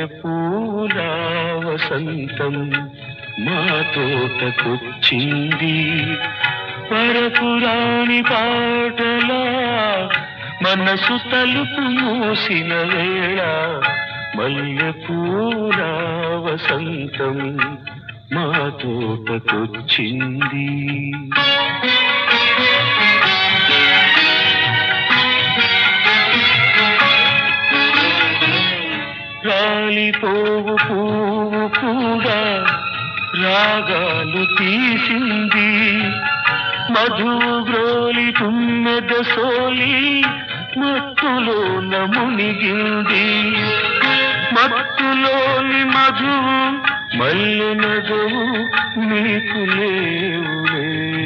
పూల వసంతం మా తోటకొచ్చింది పరపురాణి పాటలా మనసు తలుపు మూసిన వేళ మల్లె పూల వసంతం మా తోటకొచ్చింది. రాలిపోవు పువ్వు కూడా రాగాలు తీసింది మధువు గ్రోలి తుమ్మెద సోలి మత్తులోన మునిగింది మత్తులోని మధువు మల్లె నగవు నీకు లేవులే.